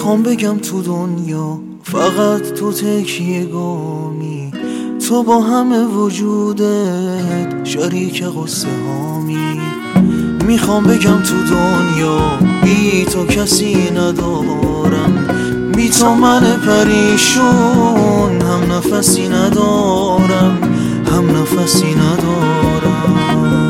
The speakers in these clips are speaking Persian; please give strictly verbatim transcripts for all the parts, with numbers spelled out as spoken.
میخوام بگم تو دنیا فقط تو تکیه گامی، تو با همه وجودت شریک قصه هامی. میخوام بگم تو دنیا بی تو کسی ندارم، بی تو من پریشون هم نفسی ندارم، هم نفسی ندارم.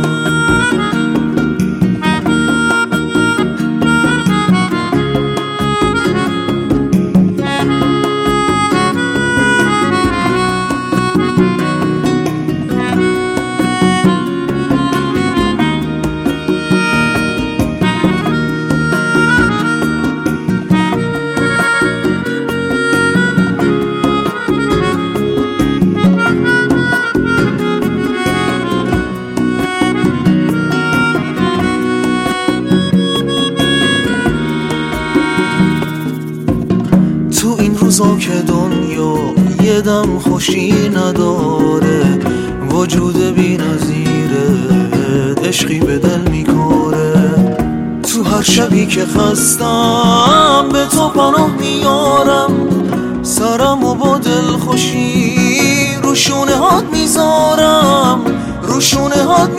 روزا که دنیا یه دم خوشی نداره، وجود بی نظیره عشقی به دل میکاره. تو هر شبی که خستم به تو پناه میارم، سرم و با دل خوشی رو شونه هات میذارم، رو شونه هات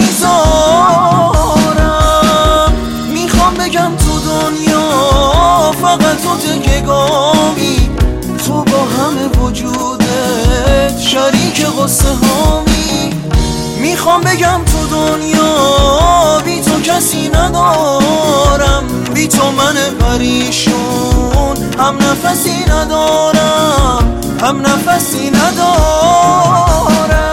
میذارم. میخوام بگم تو دنیا فقط تو تکه گامی، تو با همه وجودت شریک قصه هامی. میخوام بگم تو دنیا بی تو کسی ندارم، بی تو من پریشون هم نفسی ندارم، هم نفسی ندارم.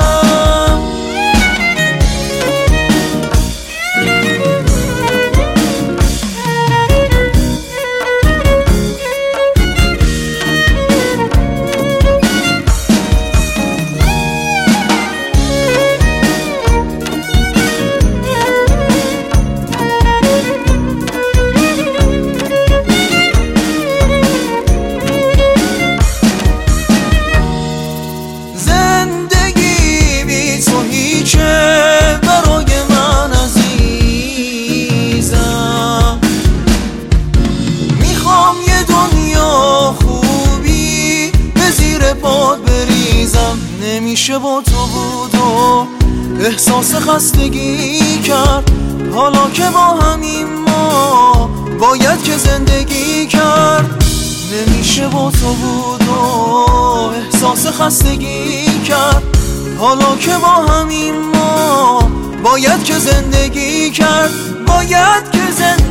نمیشه با تو بود و احساس خستگی کرد، حالا که با همین ما باید که زندگی کرد. نمیشه با تو بود و احساس خستگی کرد، حالا که با همین ما باید که زندگی کرد، باید که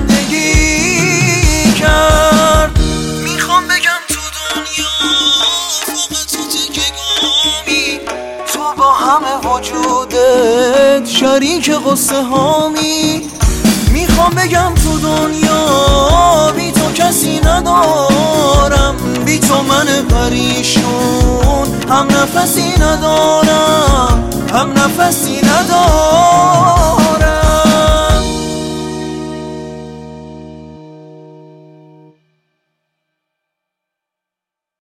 زندگی کرد. میخوام بگم تو دنیا فوق تو تکه گامی، تو با همه وجودت شریک قصه هامی. میخوام بگم تو دنیا بی تو کسی ندارم، بی تو من پریشون هم نفسی ندارم، هم نفسی ندارم.